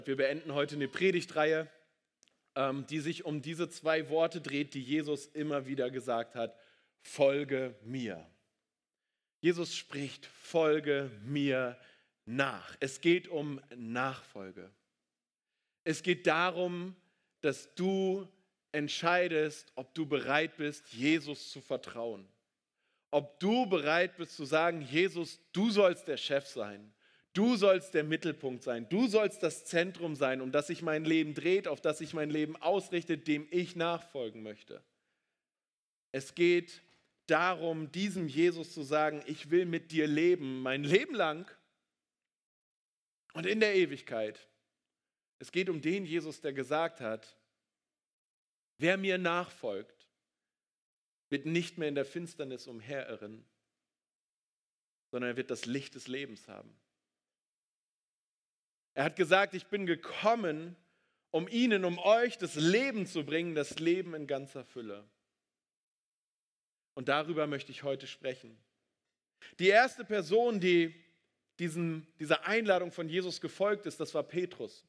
Wir beenden heute eine Predigtreihe, die sich um diese zwei Worte dreht, die Jesus immer wieder gesagt hat: Folge mir. Jesus spricht: Folge mir nach. Es geht um Nachfolge. Es geht darum, dass du entscheidest, ob du bereit bist, Jesus zu vertrauen. Ob du bereit bist zu sagen: Jesus, du sollst der Chef sein. Du sollst der Mittelpunkt sein. Du sollst das Zentrum sein, um das sich mein Leben dreht, auf das sich mein Leben ausrichtet, dem ich nachfolgen möchte. Es geht darum, diesem Jesus zu sagen: Ich will mit dir leben, mein Leben lang und in der Ewigkeit. Es geht um den Jesus, der gesagt hat: Wer mir nachfolgt, wird nicht mehr in der Finsternis umherirren, sondern er wird das Licht des Lebens haben. Er hat gesagt: Ich bin gekommen, um ihnen, um euch das Leben zu bringen, das Leben in ganzer Fülle. Und darüber möchte ich heute sprechen. Die erste Person, die dieser Einladung von Jesus gefolgt ist, das war Petrus.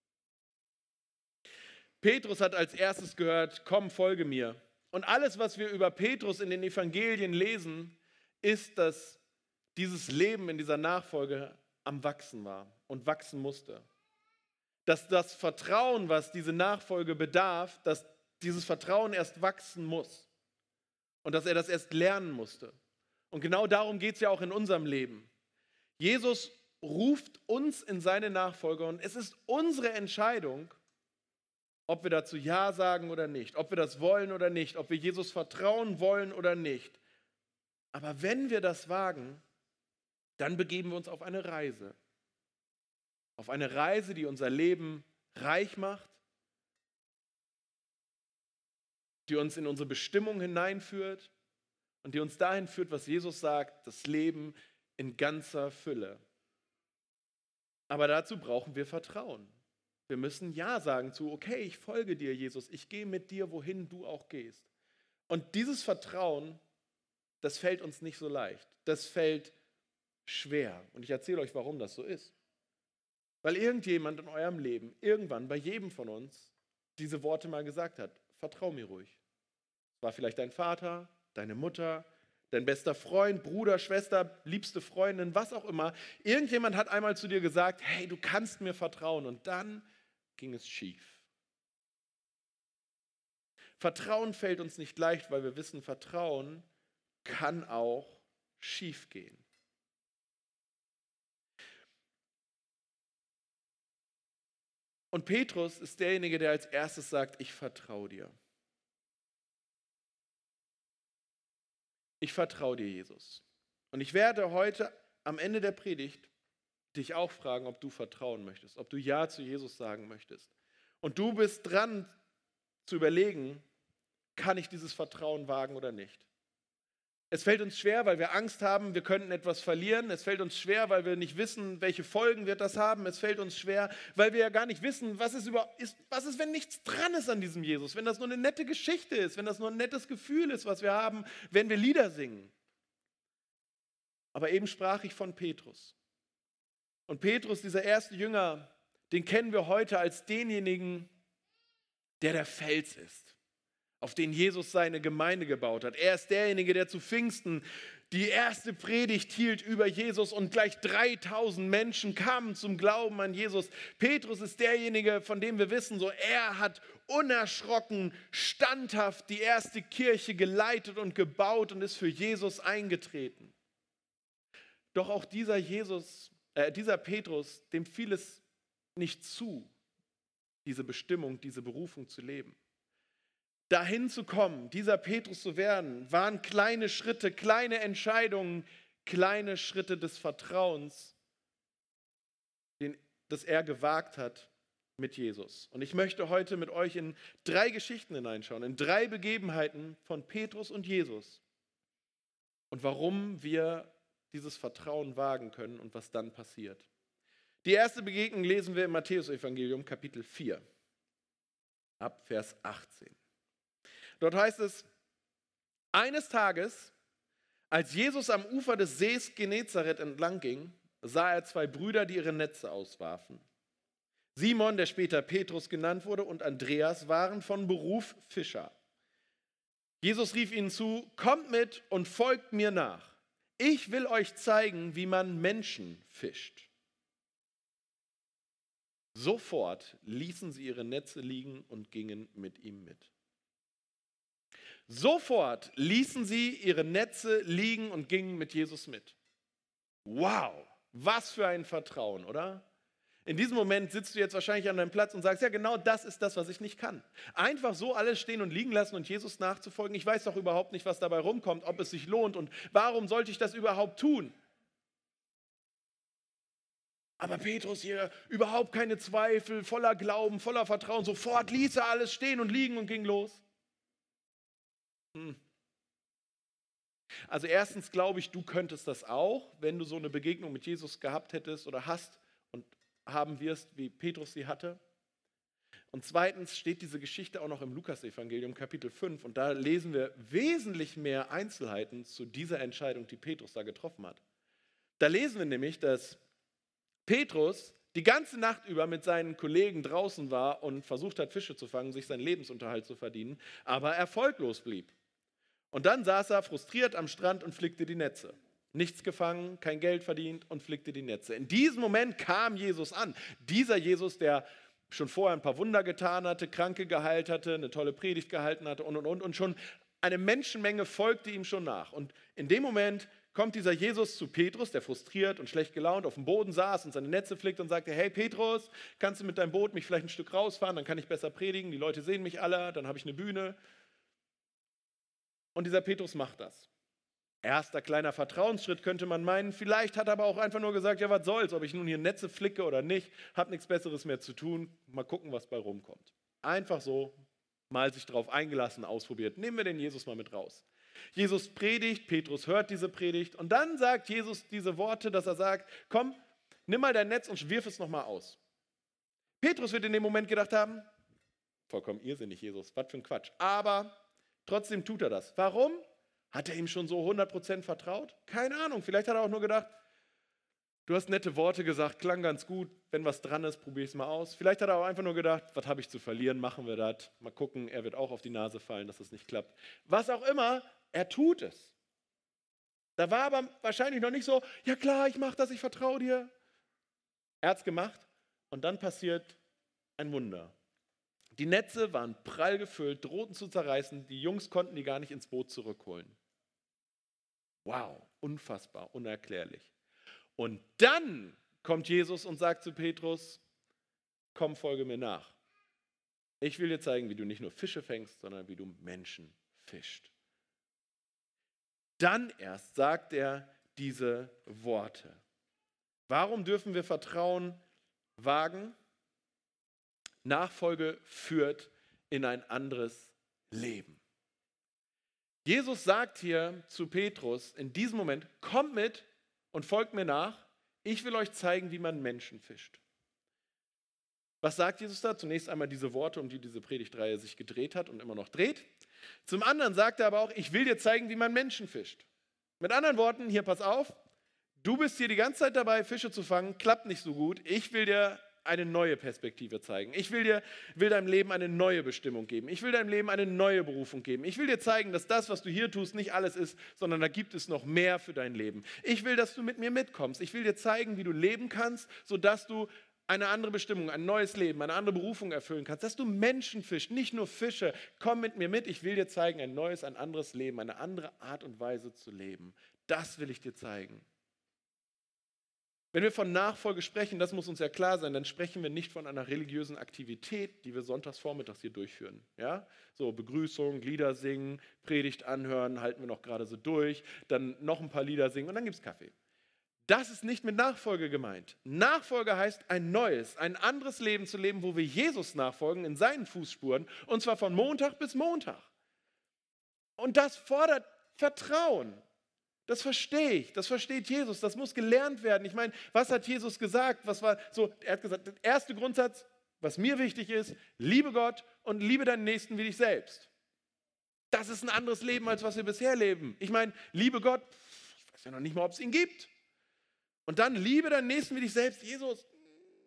Petrus hat als erstes gehört: Komm, folge mir. Und alles, was wir über Petrus in den Evangelien lesen, ist, dass dieses Leben in dieser Nachfolge am Wachsen war und wachsen musste. Dass das Vertrauen, was diese Nachfolge bedarf, dass dieses Vertrauen erst wachsen muss und dass er das erst lernen musste. Und genau darum geht es ja auch in unserem Leben. Jesus ruft uns in seine Nachfolge und es ist unsere Entscheidung, ob wir dazu Ja sagen oder nicht, ob wir das wollen oder nicht, ob wir Jesus vertrauen wollen oder nicht. Aber wenn wir das wagen, dann begeben wir uns auf eine Reise. Auf eine Reise, die unser Leben reich macht, die uns in unsere Bestimmung hineinführt und die uns dahin führt, was Jesus sagt: das Leben in ganzer Fülle. Aber dazu brauchen wir Vertrauen. Wir müssen Ja sagen zu: Okay, ich folge dir, Jesus, ich gehe mit dir, wohin du auch gehst. Und dieses Vertrauen, das fällt uns nicht so leicht. Das fällt schwer. Und ich erzähle euch, warum das so ist. Weil irgendjemand in eurem Leben, irgendwann bei jedem von uns, diese Worte mal gesagt hat: Vertrau mir ruhig. Es war vielleicht dein Vater, deine Mutter, dein bester Freund, Bruder, Schwester, liebste Freundin, was auch immer. Irgendjemand hat einmal zu dir gesagt: Hey, du kannst mir vertrauen. Und dann ging es schief. Vertrauen fällt uns nicht leicht, weil wir wissen, Vertrauen kann auch schief gehen. Und Petrus ist derjenige, der als erstes sagt: Ich vertraue dir. Ich vertraue dir, Jesus. Und ich werde heute am Ende der Predigt dich auch fragen, ob du vertrauen möchtest, ob du Ja zu Jesus sagen möchtest. Und du bist dran zu überlegen: Kann ich dieses Vertrauen wagen oder nicht? Es fällt uns schwer, weil wir Angst haben, wir könnten etwas verlieren. Es fällt uns schwer, weil wir nicht wissen, welche Folgen wird das haben. Es fällt uns schwer, weil wir ja gar nicht wissen, was ist, wenn nichts dran ist an diesem Jesus, wenn das nur eine nette Geschichte ist, wenn das nur ein nettes Gefühl ist, was wir haben, wenn wir Lieder singen. Aber eben sprach ich von Petrus. Und Petrus, dieser erste Jünger, den kennen wir heute als denjenigen, der Fels ist, auf den Jesus seine Gemeinde gebaut hat. Er ist derjenige, der zu Pfingsten die erste Predigt hielt über Jesus und gleich 3000 Menschen kamen zum Glauben an Jesus. Petrus ist derjenige, von dem wir wissen, so er hat unerschrocken, standhaft die erste Kirche geleitet und gebaut und ist für Jesus eingetreten. Doch auch dieser Petrus, dem fiel es nicht zu, diese Bestimmung, diese Berufung zu leben. Dahin zu kommen, dieser Petrus zu werden, waren kleine Schritte, kleine Entscheidungen, kleine Schritte des Vertrauens, das er gewagt hat mit Jesus. Und ich möchte heute mit euch in 3 Geschichten hineinschauen, in 3 Begebenheiten von Petrus und Jesus und warum wir dieses Vertrauen wagen können und was dann passiert. Die erste Begegnung lesen wir im Matthäusevangelium, Kapitel 4, ab Vers 18. Dort heißt es: Eines Tages, als Jesus am Ufer des Sees Genezareth entlang ging, sah er 2 Brüder, die ihre Netze auswarfen. Simon, der später Petrus genannt wurde, und Andreas waren von Beruf Fischer. Jesus rief ihnen zu: Kommt mit und folgt mir nach. Ich will euch zeigen, wie man Menschen fischt. Sofort ließen sie ihre Netze liegen und gingen mit ihm mit. Sofort ließen sie ihre Netze liegen und gingen mit Jesus mit. Wow, was für ein Vertrauen, oder? In diesem Moment sitzt du jetzt wahrscheinlich an deinem Platz und sagst, ja, genau das ist das, was ich nicht kann. Einfach so alles stehen und liegen lassen und Jesus nachzufolgen. Ich weiß doch überhaupt nicht, was dabei rumkommt, ob es sich lohnt und warum sollte ich das überhaupt tun? Aber Petrus hier, überhaupt keine Zweifel, voller Glauben, voller Vertrauen, sofort ließ er alles stehen und liegen und ging los. Also erstens glaube ich, du könntest das auch, wenn du so eine Begegnung mit Jesus gehabt hättest oder hast und haben wirst, wie Petrus sie hatte. Und zweitens steht diese Geschichte auch noch im Lukasevangelium Kapitel 5 und da lesen wir wesentlich mehr Einzelheiten zu dieser Entscheidung, die Petrus da getroffen hat. Da lesen wir nämlich, dass Petrus die ganze Nacht über mit seinen Kollegen draußen war und versucht hat, Fische zu fangen, sich seinen Lebensunterhalt zu verdienen, aber erfolglos blieb. Und dann saß er frustriert am Strand und flickte die Netze. Nichts gefangen, kein Geld verdient und flickte die Netze. In diesem Moment kam Jesus an. Dieser Jesus, der schon vorher ein paar Wunder getan hatte, Kranke geheilt hatte, eine tolle Predigt gehalten hatte und schon eine Menschenmenge folgte ihm schon nach. Und in dem Moment kommt dieser Jesus zu Petrus, der frustriert und schlecht gelaunt auf dem Boden saß und seine Netze flickt und sagte: Hey Petrus, kannst du mit deinem Boot mich vielleicht ein Stück rausfahren, dann kann ich besser predigen, die Leute sehen mich alle, dann habe ich eine Bühne. Und dieser Petrus macht das. Erster kleiner Vertrauensschritt könnte man meinen, vielleicht hat er aber auch einfach nur gesagt, ja was soll's, ob ich nun hier Netze flicke oder nicht, habe nichts Besseres mehr zu tun, mal gucken, was bei rumkommt. Einfach so, mal sich darauf eingelassen, ausprobiert. Nehmen wir den Jesus mal mit raus. Jesus predigt, Petrus hört diese Predigt und dann sagt Jesus diese Worte, dass er sagt: Komm, nimm mal dein Netz und wirf es nochmal aus. Petrus wird in dem Moment gedacht haben: Vollkommen irrsinnig, Jesus, was für ein Quatsch. Aber trotzdem tut er das. Warum? Hat er ihm schon so 100% vertraut? Keine Ahnung, vielleicht hat er auch nur gedacht, du hast nette Worte gesagt, klang ganz gut, wenn was dran ist, probier es mal aus. Vielleicht hat er auch einfach nur gedacht, was habe ich zu verlieren, machen wir das. Mal gucken, er wird auch auf die Nase fallen, dass das nicht klappt. Was auch immer, er tut es. Da war aber wahrscheinlich noch nicht so, ja klar, ich mache das, ich vertraue dir. Er hat es gemacht und dann passiert ein Wunder. Die Netze waren prall gefüllt, drohten zu zerreißen, die Jungs konnten die gar nicht ins Boot zurückholen. Wow, unfassbar, unerklärlich. Und dann kommt Jesus und sagt zu Petrus: Komm, folge mir nach. Ich will dir zeigen, wie du nicht nur Fische fängst, sondern wie du Menschen fischst. Dann erst sagt er diese Worte. Warum dürfen wir Vertrauen wagen? Nachfolge führt in ein anderes Leben. Jesus sagt hier zu Petrus in diesem Moment: Kommt mit und folgt mir nach. Ich will euch zeigen, wie man Menschen fischt. Was sagt Jesus da? Zunächst einmal diese Worte, um die diese Predigtreihe sich gedreht hat und immer noch dreht. Zum anderen sagt er aber auch: Ich will dir zeigen, wie man Menschen fischt. Mit anderen Worten, hier pass auf, du bist hier die ganze Zeit dabei, Fische zu fangen, klappt nicht so gut. Ich will dir eine neue Perspektive zeigen. Ich will deinem Leben eine neue Bestimmung geben. Ich will deinem Leben eine neue Berufung geben. Ich will dir zeigen, dass das, was du hier tust, nicht alles ist, sondern da gibt es noch mehr für dein Leben. Ich will, dass du mit mir mitkommst. Ich will dir zeigen, wie du leben kannst, sodass du eine andere Bestimmung, ein neues Leben, eine andere Berufung erfüllen kannst, dass du Menschen fischst, nicht nur Fische. Komm mit mir mit, ich will dir zeigen, ein neues, ein anderes Leben, eine andere Art und Weise zu leben. Das will ich dir zeigen. Wenn wir von Nachfolge sprechen, das muss uns ja klar sein, dann sprechen wir nicht von einer religiösen Aktivität, die wir sonntags vormittags hier durchführen. Ja? So Begrüßung, Lieder singen, Predigt anhören, halten wir noch gerade so durch, dann noch ein paar Lieder singen und dann gibt es Kaffee. Das ist nicht mit Nachfolge gemeint. Nachfolge heißt, ein neues, ein anderes Leben zu leben, wo wir Jesus nachfolgen, in seinen Fußspuren, und zwar von Montag bis Montag. Und das fordert Vertrauen. Das verstehe ich, das versteht Jesus, das muss gelernt werden. Ich meine, was hat Jesus gesagt? Er hat gesagt, der erste Grundsatz, was mir wichtig ist: liebe Gott und liebe deinen Nächsten wie dich selbst. Das ist ein anderes Leben, als was wir bisher leben. Ich meine, liebe Gott, ich weiß ja noch nicht mal, ob es ihn gibt. Und dann liebe deinen Nächsten wie dich selbst. Jesus,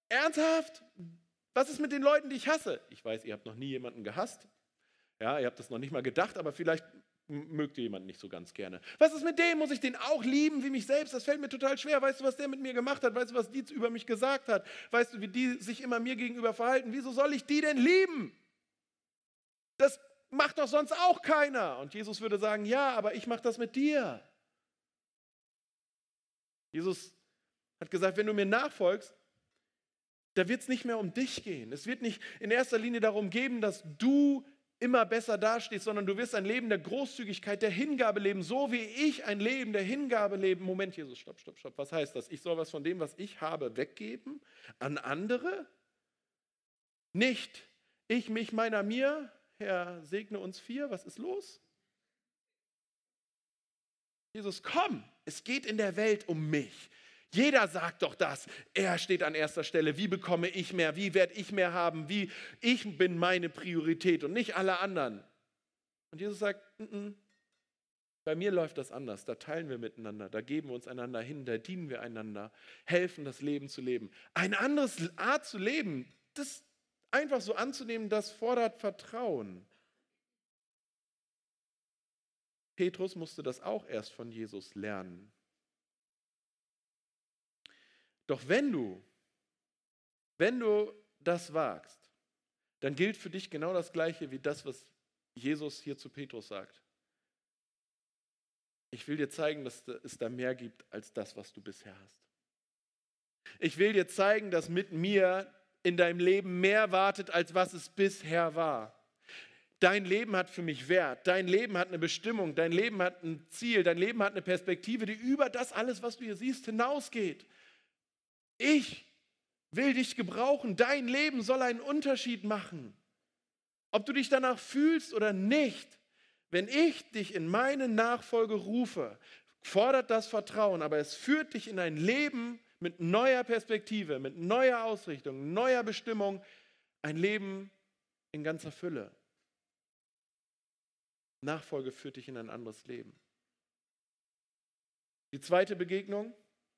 Ernsthaft? Was ist mit den Leuten, die ich hasse? Ich weiß, ihr habt noch nie jemanden gehasst. Ja, ihr habt das noch nicht mal gedacht, aber vielleicht mögt ihr jemanden nicht so ganz gerne. Was ist mit dem? Muss ich den auch lieben wie mich selbst? Das fällt mir total schwer. Weißt du, was der mit mir gemacht hat? Weißt du, was die über mich gesagt hat? Weißt du, wie die sich immer mir gegenüber verhalten? Wieso soll ich die denn lieben? Das macht doch sonst auch keiner. Und Jesus würde sagen, ja, aber ich mache das mit dir. Jesus hat gesagt, wenn du mir nachfolgst, da wird es nicht mehr um dich gehen. Es wird nicht in erster Linie darum gehen, dass du immer besser dastehst, sondern du wirst ein Leben der Großzügigkeit, der Hingabe leben, so wie ich ein Leben der Hingabe leben. Moment, Jesus, stopp. Was heißt das? Ich soll was von dem, was ich habe, weggeben an andere? Nicht ich, mich, meiner, mir. Herr, segne uns 4. Was ist los? Jesus, komm, es geht in der Welt um mich. Jeder sagt doch das. Er steht an erster Stelle. Wie bekomme ich mehr? Wie werde ich mehr haben? Wie ich bin meine Priorität und nicht alle anderen. Und Jesus sagt, bei mir läuft das anders. Da teilen wir miteinander, da geben wir uns einander hin, da dienen wir einander, helfen, das Leben zu leben. Eine andere Art zu leben, das einfach so anzunehmen, das fordert Vertrauen. Petrus musste das auch erst von Jesus lernen. Doch wenn du das wagst, dann gilt für dich genau das Gleiche wie das, was Jesus hier zu Petrus sagt. Ich will dir zeigen, dass es da mehr gibt als das, was du bisher hast. Ich will dir zeigen, dass mit mir in deinem Leben mehr wartet, als was es bisher war. Dein Leben hat für mich Wert, dein Leben hat eine Bestimmung, dein Leben hat ein Ziel, dein Leben hat eine Perspektive, die über das alles, was du hier siehst, hinausgeht. Ich will dich gebrauchen. Dein Leben soll einen Unterschied machen. Ob du dich danach fühlst oder nicht, wenn ich dich in meine Nachfolge rufe, fordert das Vertrauen, aber es führt dich in ein Leben mit neuer Perspektive, mit neuer Ausrichtung, neuer Bestimmung, ein Leben in ganzer Fülle. Nachfolge führt dich in ein anderes Leben. Die zweite Begegnung.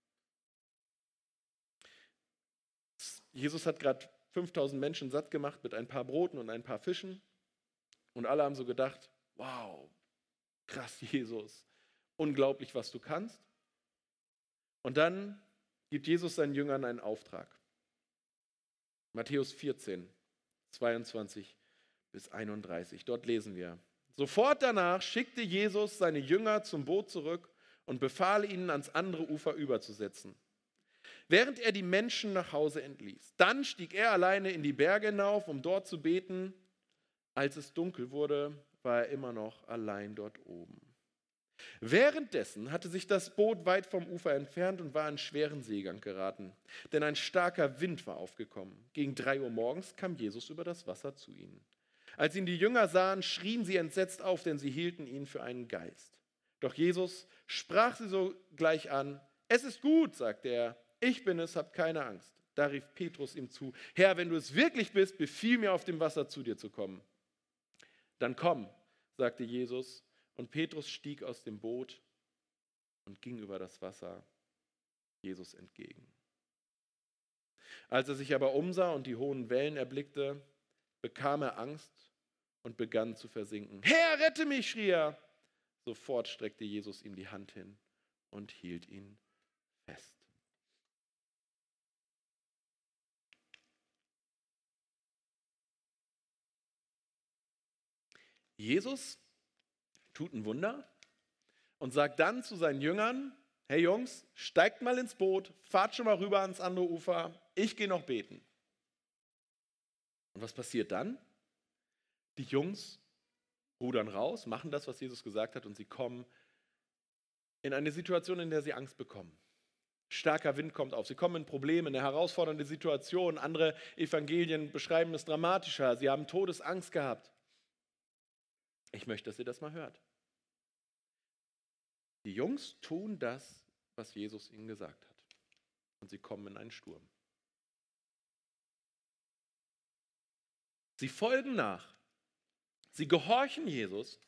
Jesus hat gerade 5000 Menschen satt gemacht mit ein paar Broten und ein paar Fischen. Und alle haben so gedacht, wow, krass Jesus, unglaublich, was du kannst. Und dann gibt Jesus seinen Jüngern einen Auftrag. Matthäus 14, 22 bis 31. Dort lesen wir. Sofort danach schickte Jesus seine Jünger zum Boot zurück und befahl ihnen, ans andere Ufer überzusetzen, während er die Menschen nach Hause entließ. Dann stieg er alleine in die Berge hinauf, um dort zu beten. Als es dunkel wurde, war er immer noch allein dort oben. Währenddessen hatte sich das Boot weit vom Ufer entfernt und war in schweren Seegang geraten, denn ein starker Wind war aufgekommen. Gegen 3 Uhr morgens kam Jesus über das Wasser zu ihnen. Als ihn die Jünger sahen, schrien sie entsetzt auf, denn sie hielten ihn für einen Geist. Doch Jesus sprach sie sogleich an. Es ist gut, sagte er, ich bin es, habt keine Angst. Da rief Petrus ihm zu, Herr, wenn du es wirklich bist, befiehl mir, auf dem Wasser zu dir zu kommen. Dann komm, sagte Jesus, und Petrus stieg aus dem Boot und ging über das Wasser Jesus entgegen. Als er sich aber umsah und die hohen Wellen erblickte, bekam er Angst und begann zu versinken. Herr, rette mich, schrie er. Sofort streckte Jesus ihm die Hand hin und hielt ihn fest. Jesus tut ein Wunder und sagt dann zu seinen Jüngern, hey Jungs, steigt mal ins Boot, fahrt schon mal rüber ans andere Ufer, ich gehe noch beten. Und was passiert dann? Die Jungs rudern raus, machen das, was Jesus gesagt hat, und sie kommen in eine Situation, in der sie Angst bekommen. Starker Wind kommt auf, sie kommen in Probleme, in eine herausfordernde Situation. Andere Evangelien beschreiben es dramatischer, sie haben Todesangst gehabt. Ich möchte, dass ihr das mal hört. Die Jungs tun das, was Jesus ihnen gesagt hat. Und sie kommen in einen Sturm. Sie folgen nach. Sie gehorchen Jesus.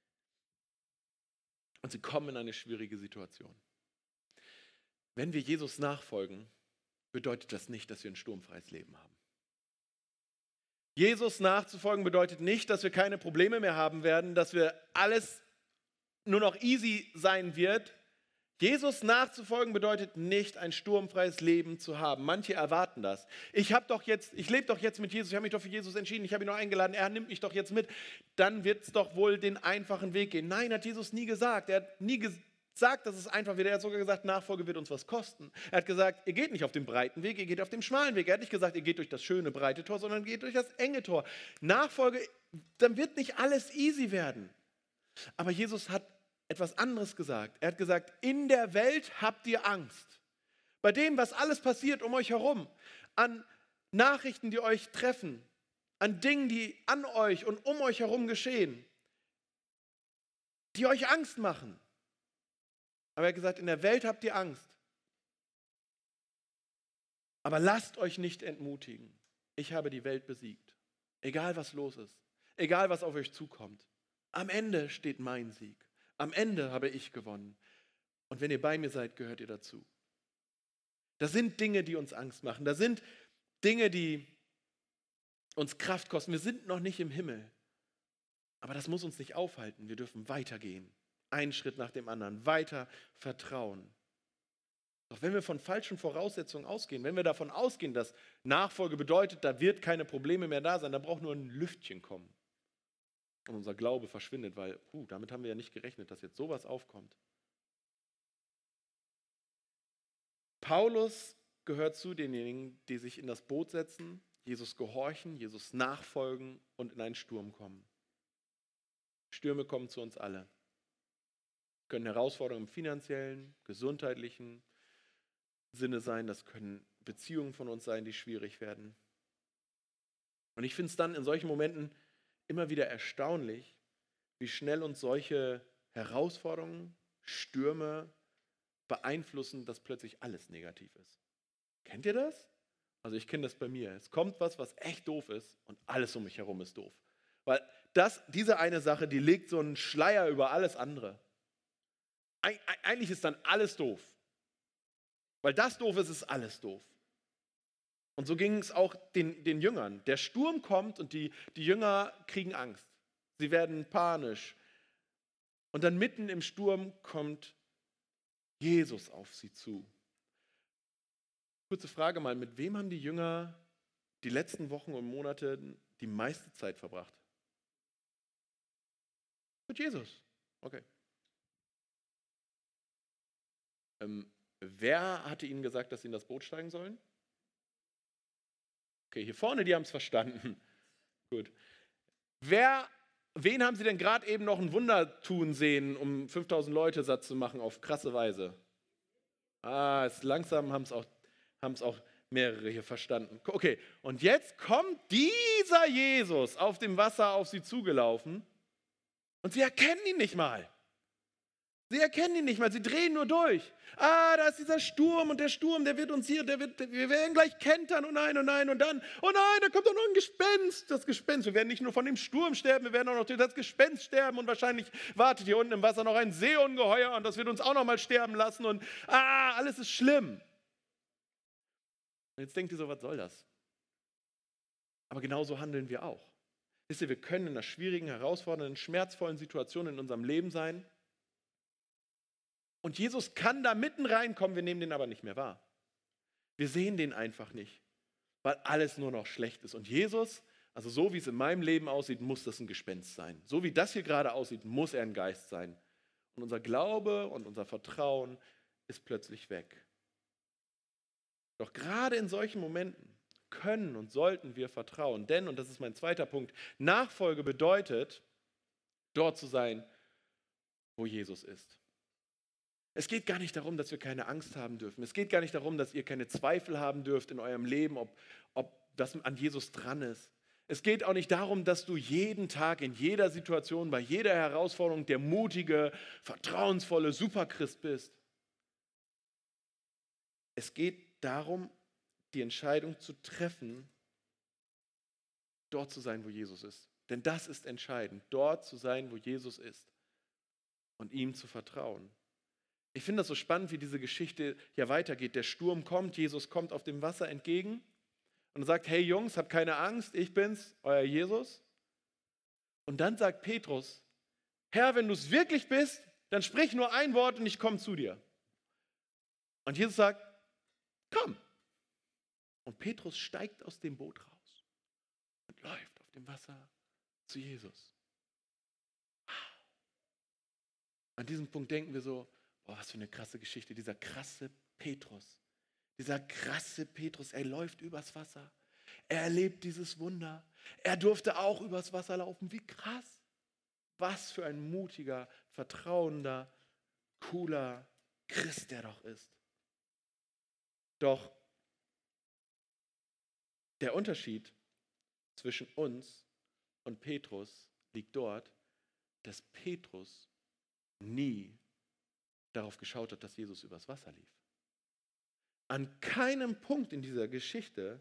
Und sie kommen in eine schwierige Situation. Wenn wir Jesus nachfolgen, bedeutet das nicht, dass wir ein sturmfreies Leben haben. Jesus nachzufolgen bedeutet nicht, dass wir keine Probleme mehr haben werden, dass wir alles nur noch easy sein wird. Jesus nachzufolgen bedeutet nicht, ein sturmfreies Leben zu haben. Manche erwarten das. Ich lebe doch jetzt mit Jesus, ich habe mich doch für Jesus entschieden, ich habe ihn noch eingeladen, er nimmt mich doch jetzt mit. Dann wird es doch wohl den einfachen Weg gehen. Nein, hat Jesus nie gesagt. Er hat nie gesagt, dass es einfach wird. Er hat sogar gesagt, Nachfolge wird uns was kosten. Er hat gesagt, ihr geht nicht auf dem breiten Weg, ihr geht auf dem schmalen Weg. Er hat nicht gesagt, ihr geht durch das schöne, breite Tor, sondern geht durch das enge Tor. Nachfolge, dann wird nicht alles easy werden. Aber Jesus hat etwas anderes gesagt. Er hat gesagt, in der Welt habt ihr Angst. Bei dem, was alles passiert um euch herum, an Nachrichten, die euch treffen, an Dingen, die an euch und um euch herum geschehen, die euch Angst machen. Aber er hat gesagt, in der Welt habt ihr Angst. Aber lasst euch nicht entmutigen. Ich habe die Welt besiegt. Egal, was los ist. Egal, was auf euch zukommt. Am Ende steht mein Sieg. Am Ende habe ich gewonnen. Und wenn ihr bei mir seid, gehört ihr dazu. Das sind Dinge, die uns Angst machen. Das sind Dinge, die uns Kraft kosten. Wir sind noch nicht im Himmel. Aber das muss uns nicht aufhalten. Wir dürfen weitergehen. Einen Schritt nach dem anderen. Weiter vertrauen. Doch wenn wir von falschen Voraussetzungen ausgehen, wenn wir davon ausgehen, dass Nachfolge bedeutet, da wird keine Probleme mehr da sein, da braucht nur ein Lüftchen kommen. Und unser Glaube verschwindet, weil damit haben wir ja nicht gerechnet, dass jetzt sowas aufkommt. Paulus gehört zu denjenigen, die sich in das Boot setzen, Jesus gehorchen, Jesus nachfolgen und in einen Sturm kommen. Stürme kommen zu uns alle. Können Herausforderungen im finanziellen, gesundheitlichen Sinne sein, das können Beziehungen von uns sein, die schwierig werden. Und ich finde es dann in solchen Momenten immer wieder erstaunlich, wie schnell uns solche Herausforderungen, Stürme beeinflussen, dass plötzlich alles negativ ist. Kennt ihr das? Also ich kenne das bei mir. Es kommt was echt doof ist und alles um mich herum ist doof. Weil diese eine Sache, die legt so einen Schleier über alles andere. Eigentlich ist dann alles doof. Weil das doof ist, ist alles doof. Und so ging es auch den Jüngern. Der Sturm kommt und die Jünger kriegen Angst. Sie werden panisch. Und dann mitten im Sturm kommt Jesus auf sie zu. Kurze Frage mal, mit wem haben die Jünger die letzten Wochen und Monate die meiste Zeit verbracht? Mit Jesus. Okay. Wer hatte ihnen gesagt, dass sie in das Boot steigen sollen? Okay, hier vorne, die haben es verstanden. Gut. Wen haben sie denn gerade eben noch ein Wunder tun sehen, um 5000 Leute satt zu machen auf krasse Weise? Langsam haben es auch mehrere hier verstanden. Okay, und jetzt kommt dieser Jesus auf dem Wasser auf sie zugelaufen und sie erkennen ihn nicht mal. Sie erkennen ihn nicht mal, sie drehen nur durch. Da ist dieser Sturm und der Sturm, der wird uns hier, wir werden gleich kentern, oh nein, und dann, oh nein, da kommt doch noch ein Gespenst. Das Gespenst, wir werden nicht nur von dem Sturm sterben, wir werden auch noch durch das Gespenst sterben und wahrscheinlich wartet hier unten im Wasser noch ein Seeungeheuer und das wird uns auch noch mal sterben lassen und alles ist schlimm. Und jetzt denkt ihr so, was soll das? Aber genauso handeln wir auch. Wisst ihr, wir können in einer schwierigen, herausfordernden, schmerzvollen Situation in unserem Leben sein. Und Jesus kann da mitten reinkommen, wir nehmen den aber nicht mehr wahr. Wir sehen den einfach nicht, weil alles nur noch schlecht ist. Und Jesus, also so wie es in meinem Leben aussieht, muss das ein Gespenst sein. So wie das hier gerade aussieht, muss er ein Geist sein. Und unser Glaube und unser Vertrauen ist plötzlich weg. Doch gerade in solchen Momenten können und sollten wir vertrauen. Denn, und das ist mein zweiter Punkt, Nachfolge bedeutet, dort zu sein, wo Jesus ist. Es geht gar nicht darum, dass wir keine Angst haben dürfen. Es geht gar nicht darum, dass ihr keine Zweifel haben dürft in eurem Leben, ob das an Jesus dran ist. Es geht auch nicht darum, dass du jeden Tag, in jeder Situation, bei jeder Herausforderung der mutige, vertrauensvolle Superchrist bist. Es geht darum, die Entscheidung zu treffen, dort zu sein, wo Jesus ist. Denn das ist entscheidend, dort zu sein, wo Jesus ist und ihm zu vertrauen. Ich finde das so spannend, wie diese Geschichte ja weitergeht. Der Sturm kommt, Jesus kommt auf dem Wasser entgegen und sagt, hey Jungs, habt keine Angst, ich bin's, euer Jesus. Und dann sagt Petrus, Herr, wenn du es wirklich bist, dann sprich nur ein Wort und ich komme zu dir. Und Jesus sagt, komm. Und Petrus steigt aus dem Boot raus und läuft auf dem Wasser zu Jesus. An diesem Punkt denken wir so, boah, was für eine krasse Geschichte, dieser krasse Petrus. Dieser krasse Petrus, er läuft übers Wasser. Er erlebt dieses Wunder. Er durfte auch übers Wasser laufen. Wie krass. Was für ein mutiger, vertrauender, cooler Christ der doch ist. Doch der Unterschied zwischen uns und Petrus liegt dort, dass Petrus nie darauf geschaut hat, dass Jesus übers Wasser lief. An keinem Punkt in dieser Geschichte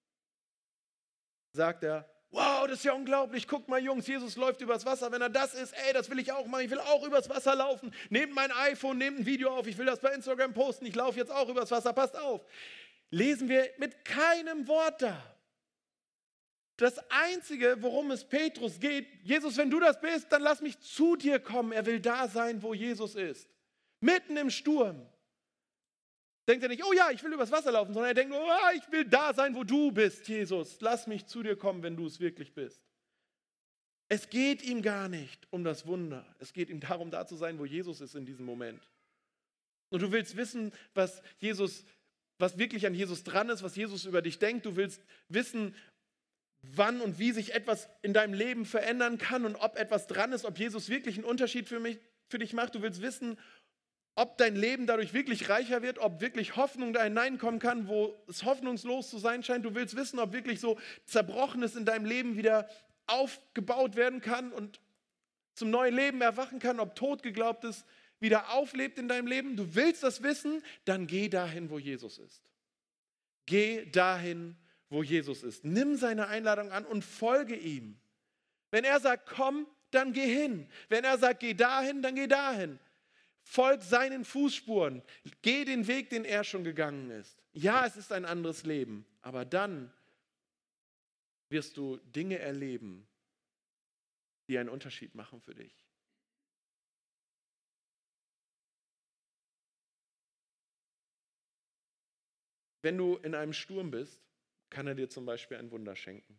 sagt er, wow, das ist ja unglaublich, guck mal Jungs, Jesus läuft übers Wasser, wenn er das ist, ey, das will ich auch machen, ich will auch übers Wasser laufen, nehmt mein iPhone, nehmt ein Video auf, ich will das bei Instagram posten, ich laufe jetzt auch übers Wasser, passt auf. Lesen wir mit keinem Wort da. Das Einzige, worum es Petrus geht, Jesus, wenn du das bist, dann lass mich zu dir kommen, er will da sein, wo Jesus ist. Mitten im Sturm. Denkt er nicht, oh ja, ich will übers Wasser laufen, sondern er denkt nur, oh, ich will da sein, wo du bist, Jesus. Lass mich zu dir kommen, wenn du es wirklich bist. Es geht ihm gar nicht um das Wunder. Es geht ihm darum, da zu sein, wo Jesus ist in diesem Moment. Und du willst wissen, was wirklich an Jesus dran ist, was Jesus über dich denkt. Du willst wissen, wann und wie sich etwas in deinem Leben verändern kann und ob etwas dran ist, ob Jesus wirklich einen Unterschied für dich macht. Du willst wissen, ob dein Leben dadurch wirklich reicher wird, ob wirklich Hoffnung da hineinkommen kann, wo es hoffnungslos zu sein scheint. Du willst wissen, ob wirklich so Zerbrochenes in deinem Leben wieder aufgebaut werden kann und zum neuen Leben erwachen kann, ob Totgeglaubtes wieder auflebt in deinem Leben. Du willst das wissen, dann geh dahin, wo Jesus ist. Geh dahin, wo Jesus ist. Nimm seine Einladung an und folge ihm. Wenn er sagt, komm, dann geh hin. Wenn er sagt, geh dahin, dann geh dahin. Folg seinen Fußspuren. Geh den Weg, den er schon gegangen ist. Ja, es ist ein anderes Leben, aber dann wirst du Dinge erleben, die einen Unterschied machen für dich. Wenn du in einem Sturm bist, kann er dir zum Beispiel ein Wunder schenken.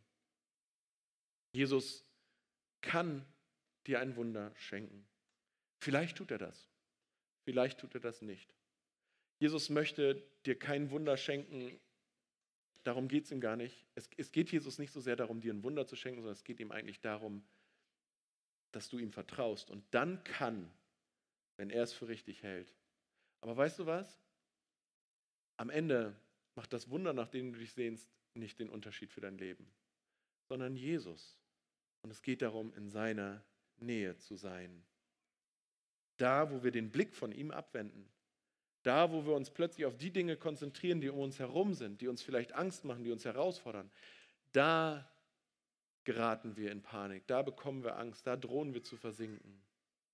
Jesus kann dir ein Wunder schenken. Vielleicht tut er das. Vielleicht tut er das nicht. Jesus möchte dir kein Wunder schenken, darum geht es ihm gar nicht. Es geht Jesus nicht so sehr darum, dir ein Wunder zu schenken, sondern es geht ihm eigentlich darum, dass du ihm vertraust. Und dann kann, wenn er es für richtig hält. Aber weißt du was? Am Ende macht das Wunder, nach dem du dich sehnst, nicht den Unterschied für dein Leben, sondern Jesus. Und es geht darum, in seiner Nähe zu sein. Da, wo wir den Blick von ihm abwenden, da, wo wir uns plötzlich auf die Dinge konzentrieren, die um uns herum sind, die uns vielleicht Angst machen, die uns herausfordern, da geraten wir in Panik, da bekommen wir Angst, da drohen wir zu versinken.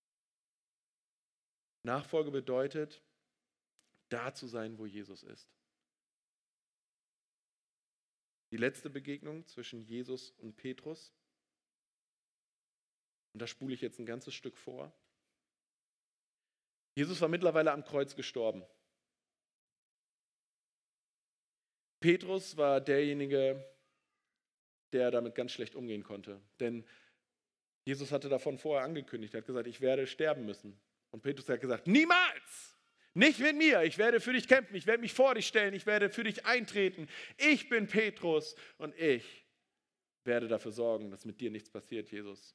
Nachfolge bedeutet, da zu sein, wo Jesus ist. Die letzte Begegnung zwischen Jesus und Petrus, und da spule ich jetzt ein ganzes Stück vor. Jesus war mittlerweile am Kreuz gestorben. Petrus war derjenige, der damit ganz schlecht umgehen konnte. Denn Jesus hatte davon vorher angekündigt, er hat gesagt, ich werde sterben müssen. Und Petrus hat gesagt, niemals, nicht mit mir, ich werde für dich kämpfen, ich werde mich vor dich stellen, ich werde für dich eintreten. Ich bin Petrus und ich werde dafür sorgen, dass mit dir nichts passiert, Jesus.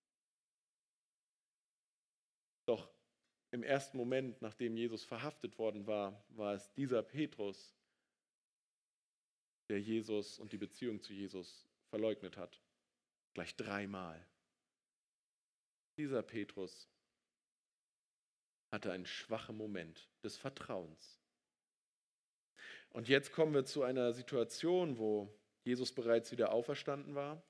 Doch im ersten Moment, nachdem Jesus verhaftet worden war, war es dieser Petrus, der Jesus und die Beziehung zu Jesus verleugnet hat. Gleich 3-mal. Dieser Petrus hatte einen schwachen Moment des Vertrauens. Und jetzt kommen wir zu einer Situation, wo Jesus bereits wieder auferstanden war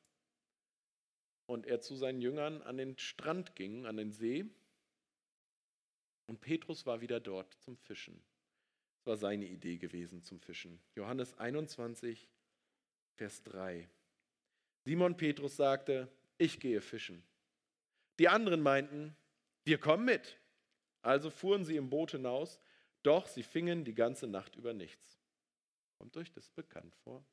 und er zu seinen Jüngern an den Strand ging, an den See. Und Petrus war wieder dort zum Fischen. Das war seine Idee gewesen zum Fischen. Johannes 21, Vers 3. Simon Petrus sagte, ich gehe fischen. Die anderen meinten, wir kommen mit. Also fuhren sie im Boot hinaus, doch sie fingen die ganze Nacht über nichts. Kommt euch das bekannt vor?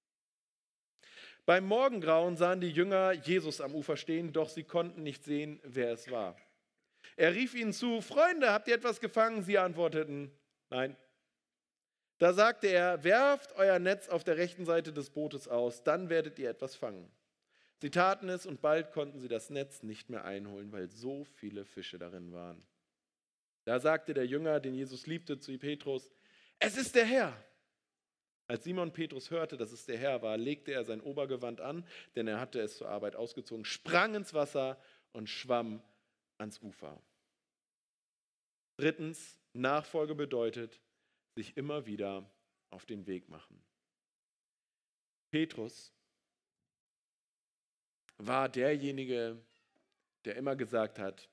Beim Morgengrauen sahen die Jünger Jesus am Ufer stehen, doch sie konnten nicht sehen, wer es war. Er rief ihnen zu, Freunde, habt ihr etwas gefangen? Sie antworteten, nein. Da sagte er, werft euer Netz auf der rechten Seite des Bootes aus, dann werdet ihr etwas fangen. Sie taten es und bald konnten sie das Netz nicht mehr einholen, weil so viele Fische darin waren. Da sagte der Jünger, den Jesus liebte, zu Petrus, es ist der Herr. Als Simon Petrus hörte, dass es der Herr war, legte er sein Obergewand an, denn er hatte es zur Arbeit ausgezogen, sprang ins Wasser und schwamm ans Ufer. Drittens, Nachfolge bedeutet, sich immer wieder auf den Weg machen. Petrus war derjenige, der immer gesagt hat,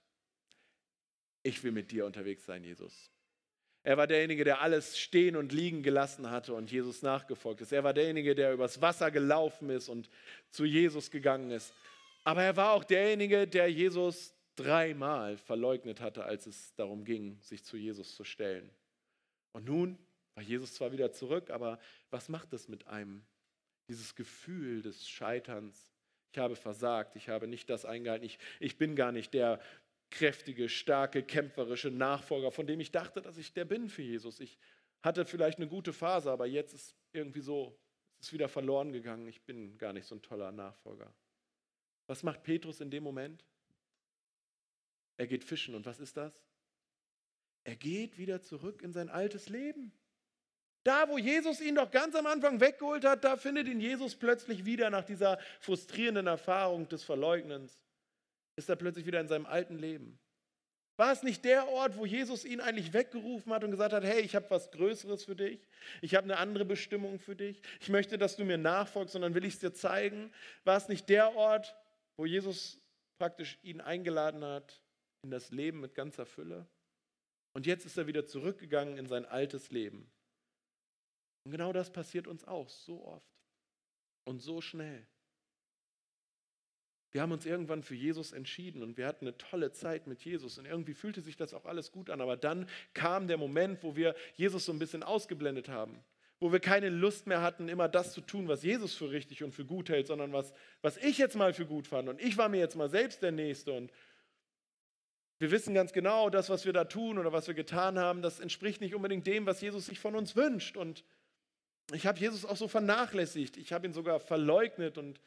ich will mit dir unterwegs sein, Jesus. Er war derjenige, der alles stehen und liegen gelassen hatte und Jesus nachgefolgt ist. Er war derjenige, der übers Wasser gelaufen ist und zu Jesus gegangen ist. Aber er war auch derjenige, der Jesus 3-mal verleugnet hatte, als es darum ging, sich zu Jesus zu stellen. Und nun war Jesus zwar wieder zurück, aber was macht das mit einem? Dieses Gefühl des Scheiterns. Ich habe versagt, ich habe nicht das eingehalten, ich bin gar nicht der kräftige, starke, kämpferische Nachfolger, von dem ich dachte, dass ich der bin für Jesus. Ich hatte vielleicht eine gute Phase, aber jetzt ist irgendwie so, es ist wieder verloren gegangen. Ich bin gar nicht so ein toller Nachfolger. Was macht Petrus in dem Moment? Er geht fischen. Und was ist das? Er geht wieder zurück in sein altes Leben. Da, wo Jesus ihn doch ganz am Anfang weggeholt hat, da findet ihn Jesus plötzlich wieder nach dieser frustrierenden Erfahrung des Verleugnens. Ist er plötzlich wieder in seinem alten Leben. War es nicht der Ort, wo Jesus ihn eigentlich weggerufen hat und gesagt hat, hey, ich habe was Größeres für dich, ich habe eine andere Bestimmung für dich, ich möchte, dass du mir nachfolgst, sondern will ich es dir zeigen? War es nicht der Ort, wo Jesus praktisch ihn eingeladen hat in das Leben mit ganzer Fülle? Und jetzt ist er wieder zurückgegangen in sein altes Leben. Und genau das passiert uns auch so oft und so schnell. Wir haben uns irgendwann für Jesus entschieden und wir hatten eine tolle Zeit mit Jesus und irgendwie fühlte sich das auch alles gut an, aber dann kam der Moment, wo wir Jesus so ein bisschen ausgeblendet haben, wo wir keine Lust mehr hatten, immer das zu tun, was Jesus für richtig und für gut hält, sondern was ich jetzt mal für gut fand und ich war mir jetzt mal selbst der Nächste und wir wissen ganz genau, das, was wir da tun oder was wir getan haben, das entspricht nicht unbedingt dem, was Jesus sich von uns wünscht und ich habe Jesus auch so vernachlässigt, ich habe ihn sogar verleugnet und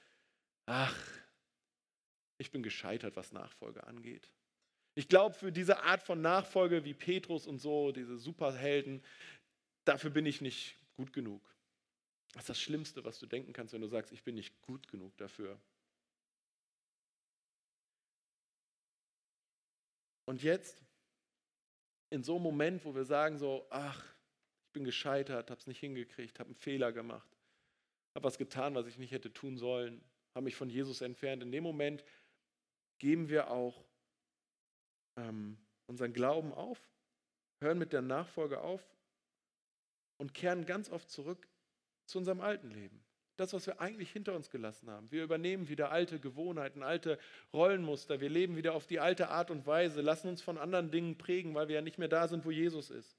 ich bin gescheitert, was Nachfolge angeht. Ich glaube, für diese Art von Nachfolge wie Petrus und so, diese Superhelden, dafür bin ich nicht gut genug. Das ist das Schlimmste, was du denken kannst, wenn du sagst, ich bin nicht gut genug dafür. Und jetzt, in so einem Moment, wo wir sagen so, ich bin gescheitert, habe es nicht hingekriegt, habe einen Fehler gemacht, habe was getan, was ich nicht hätte tun sollen, habe mich von Jesus entfernt. In dem Moment geben wir auch unseren Glauben auf, hören mit der Nachfolge auf und kehren ganz oft zurück zu unserem alten Leben. Das, was wir eigentlich hinter uns gelassen haben. Wir übernehmen wieder alte Gewohnheiten, alte Rollenmuster. Wir leben wieder auf die alte Art und Weise, lassen uns von anderen Dingen prägen, weil wir ja nicht mehr da sind, wo Jesus ist.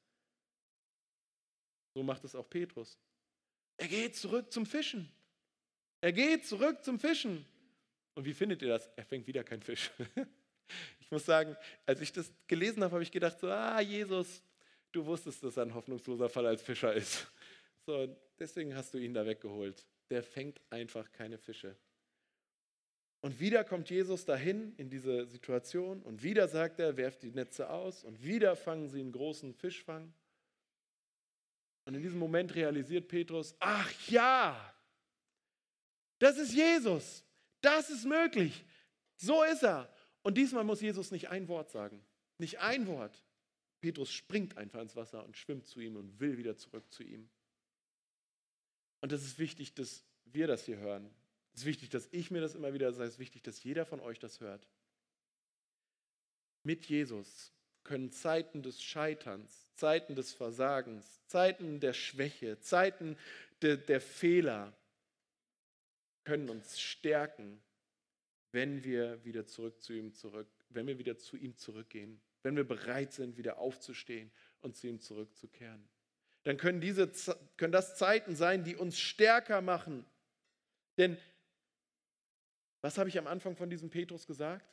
So macht es auch Petrus. Er geht zurück zum Fischen. Er geht zurück zum Fischen. Und wie findet ihr das? Er fängt wieder keinen Fisch. Ich muss sagen, als ich das gelesen habe, habe ich gedacht, so, Jesus, du wusstest, dass er ein hoffnungsloser Fall als Fischer ist. So, deswegen hast du ihn da weggeholt. Der fängt einfach keine Fische. Und wieder kommt Jesus dahin in diese Situation und wieder sagt er, werft die Netze aus und wieder fangen sie einen großen Fischfang. Und in diesem Moment realisiert Petrus, ach ja, das ist Jesus. Das ist möglich. So ist er. Und diesmal muss Jesus nicht ein Wort sagen. Nicht ein Wort. Petrus springt einfach ins Wasser und schwimmt zu ihm und will wieder zurück zu ihm. Und es ist wichtig, dass wir das hier hören. Es ist wichtig, dass ich mir das immer wieder sage. Es ist wichtig, dass jeder von euch das hört. Mit Jesus können Zeiten des Scheiterns, Zeiten des Versagens, Zeiten der Schwäche, Zeiten der Fehler, können uns stärken, wenn wir wieder wenn wir wieder zu ihm zurückgehen, wenn wir bereit sind, wieder aufzustehen und zu ihm zurückzukehren. Dann können das Zeiten sein, die uns stärker machen. Denn, was habe ich am Anfang von diesem Petrus gesagt?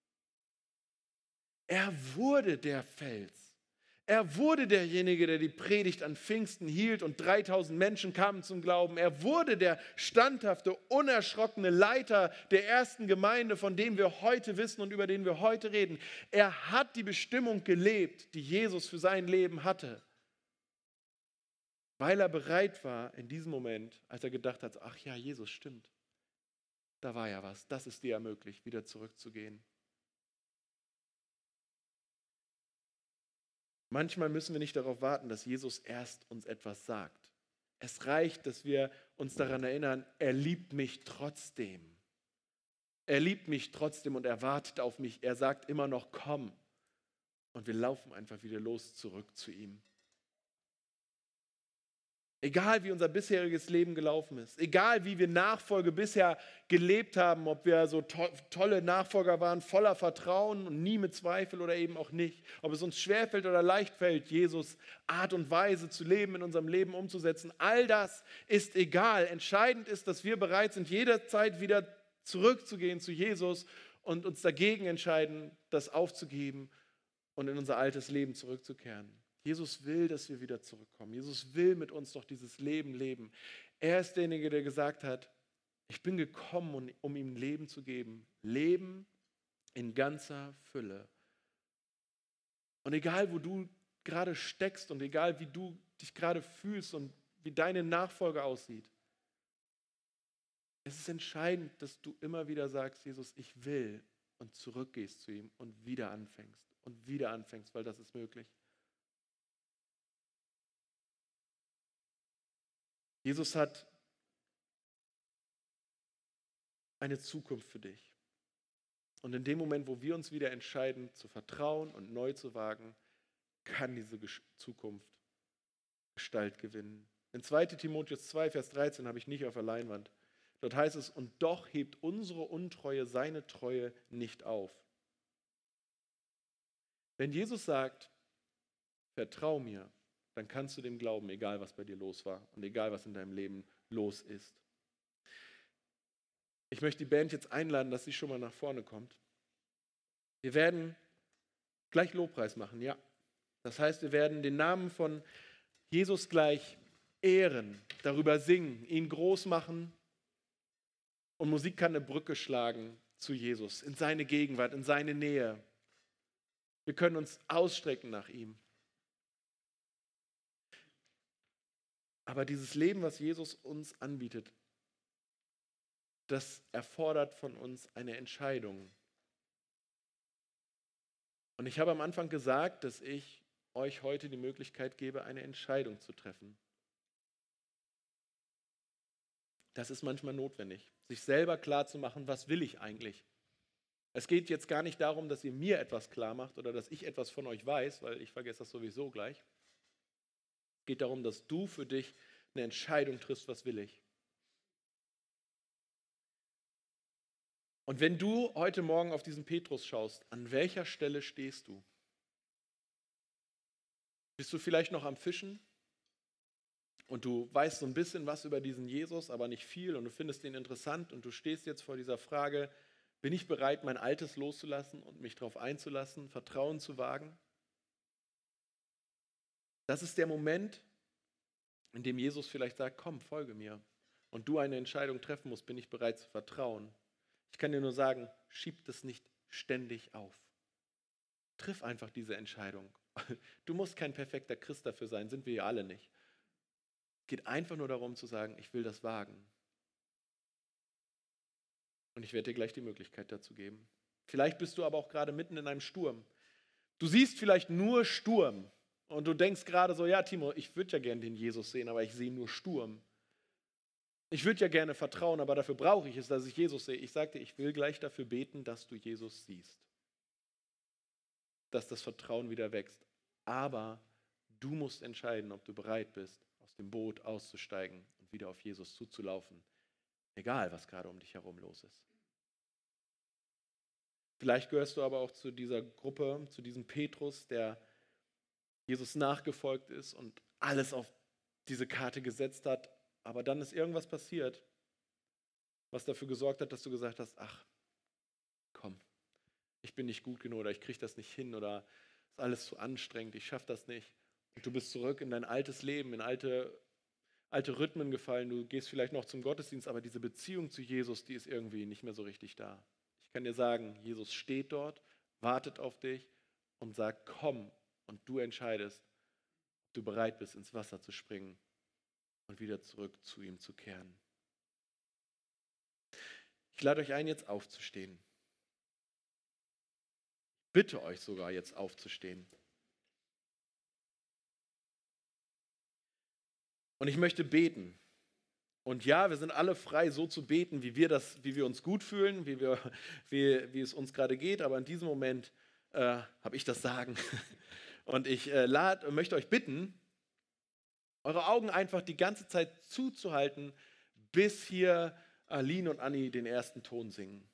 Er wurde der Fels. Er wurde derjenige, der die Predigt an Pfingsten hielt und 3000 Menschen kamen zum Glauben. Er wurde der standhafte, unerschrockene Leiter der ersten Gemeinde, von dem wir heute wissen und über den wir heute reden. Er hat die Bestimmung gelebt, die Jesus für sein Leben hatte, weil er bereit war in diesem Moment, als er gedacht hat, ach ja, Jesus stimmt, da war ja was, das ist dir ermöglicht, wieder zurückzugehen. Manchmal müssen wir nicht darauf warten, dass Jesus erst uns etwas sagt. Es reicht, dass wir uns daran erinnern, er liebt mich trotzdem. Er liebt mich trotzdem und er wartet auf mich. Er sagt immer noch, komm. Und wir laufen einfach wieder los, zurück zu ihm. Egal wie unser bisheriges Leben gelaufen ist, egal wie wir Nachfolge bisher gelebt haben, ob wir so tolle Nachfolger waren, voller Vertrauen und nie mit Zweifel oder eben auch nicht, ob es uns schwerfällt oder leicht fällt, Jesus Art und Weise zu leben, in unserem Leben umzusetzen, all das ist egal. Entscheidend ist, dass wir bereit sind, jederzeit wieder zurückzugehen zu Jesus und uns dagegen entscheiden, das aufzugeben und in unser altes Leben zurückzukehren. Jesus will, dass wir wieder zurückkommen. Jesus will mit uns doch dieses Leben leben. Er ist derjenige, der gesagt hat, ich bin gekommen, um ihm Leben zu geben. Leben in ganzer Fülle. Und egal, wo du gerade steckst und egal, wie du dich gerade fühlst und wie deine Nachfolge aussieht, es ist entscheidend, dass du immer wieder sagst, Jesus, ich will, und zurückgehst zu ihm und wieder anfängst, weil das ist möglich. Jesus hat eine Zukunft für dich. Und in dem Moment, wo wir uns wieder entscheiden, zu vertrauen und neu zu wagen, kann diese Zukunft Gestalt gewinnen. In 2. Timotheus 2, Vers 13 habe ich nicht auf der Leinwand. Dort heißt es, und doch hebt unsere Untreue seine Treue nicht auf. Wenn Jesus sagt, vertrau mir, dann kannst du dem glauben, egal was bei dir los war und egal was in deinem Leben los ist. Ich möchte die Band jetzt einladen, dass sie schon mal nach vorne kommt. Wir werden gleich Lobpreis machen, ja. Das heißt, wir werden den Namen von Jesus gleich ehren, darüber singen, ihn groß machen. Und Musik kann eine Brücke schlagen zu Jesus, in seine Gegenwart, in seine Nähe. Wir können uns ausstrecken nach ihm. Aber dieses Leben, was Jesus uns anbietet, das erfordert von uns eine Entscheidung. Und ich habe am Anfang gesagt, dass ich euch heute die Möglichkeit gebe, eine Entscheidung zu treffen. Das ist manchmal notwendig, sich selber klarzumachen, was will ich eigentlich? Es geht jetzt gar nicht darum, dass ihr mir etwas klar macht oder dass ich etwas von euch weiß, weil ich vergesse das sowieso gleich. Es geht darum, dass du für dich eine Entscheidung triffst, was will ich. Und wenn du heute Morgen auf diesen Petrus schaust, an welcher Stelle stehst du? Bist du vielleicht noch am Fischen und du weißt so ein bisschen was über diesen Jesus, aber nicht viel und du findest ihn interessant und du stehst jetzt vor dieser Frage, bin ich bereit, mein Altes loszulassen und mich darauf einzulassen, Vertrauen zu wagen? Das ist der Moment, in dem Jesus vielleicht sagt, komm, folge mir. Und du eine Entscheidung treffen musst, bin ich bereit zu vertrauen. Ich kann dir nur sagen, schieb das nicht ständig auf. Triff einfach diese Entscheidung. Du musst kein perfekter Christ dafür sein, sind wir ja alle nicht. Es geht einfach nur darum zu sagen, ich will das wagen. Und ich werde dir gleich die Möglichkeit dazu geben. Vielleicht bist du aber auch gerade mitten in einem Sturm. Du siehst vielleicht nur Sturm und du denkst gerade so, ja Timo, ich würde ja gerne den Jesus sehen, aber ich sehe nur Sturm. Ich würde ja gerne vertrauen, aber dafür brauche ich es, dass ich Jesus sehe. Ich sagte, ich will gleich dafür beten, dass du Jesus siehst. dass das Vertrauen wieder wächst. Aber du musst entscheiden, ob du bereit bist, aus dem Boot auszusteigen und wieder auf Jesus zuzulaufen, egal was gerade um dich herum los ist. Vielleicht gehörst du aber auch zu dieser Gruppe, zu diesem Petrus, der Jesus nachgefolgt ist und alles auf diese Karte gesetzt hat, aber dann ist irgendwas passiert, was dafür gesorgt hat, dass du gesagt hast, ach, komm, ich bin nicht gut genug oder ich kriege das nicht hin oder ist alles zu anstrengend, ich schaffe das nicht. Und du bist zurück in dein altes Leben, in alte Rhythmen gefallen, du gehst vielleicht noch zum Gottesdienst, aber diese Beziehung zu Jesus, die ist irgendwie nicht mehr so richtig da. Ich kann dir sagen, Jesus steht dort, wartet auf dich und sagt, komm, und du entscheidest, ob du bereit bist, ins Wasser zu springen und wieder zurück zu ihm zu kehren. Ich lade euch ein, jetzt aufzustehen. Ich bitte euch sogar, jetzt aufzustehen. Und ich möchte beten. Und ja, wir sind alle frei, so zu beten, wie wir uns gut fühlen, wie es uns gerade geht. Aber in diesem Moment habe ich das Sagen. Und ich möchte euch bitten, eure Augen einfach die ganze Zeit zuzuhalten, bis hier Aline und Anni den ersten Ton singen.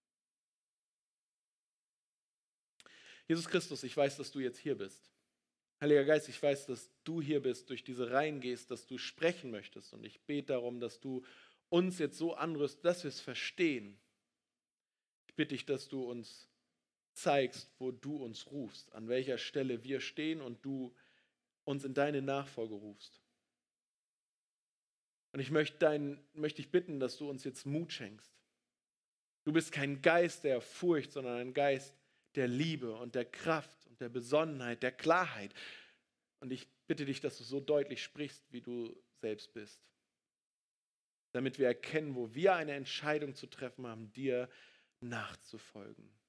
Jesus Christus, ich weiß, dass du jetzt hier bist. Heiliger Geist, ich weiß, dass du hier bist, durch diese Reihen gehst, dass du sprechen möchtest. Und ich bete darum, dass du uns jetzt so anrührst, dass wir es verstehen. Ich bitte dich, dass du uns zeigst, wo du uns rufst, an welcher Stelle wir stehen und du uns in deine Nachfolge rufst. Und ich möchte dich bitten, dass du uns jetzt Mut schenkst. Du bist kein Geist der Furcht, sondern ein Geist der Liebe und der Kraft und der Besonnenheit, der Klarheit. Und ich bitte dich, dass du so deutlich sprichst, wie du selbst bist. Damit wir erkennen, wo wir eine Entscheidung zu treffen haben, dir nachzufolgen.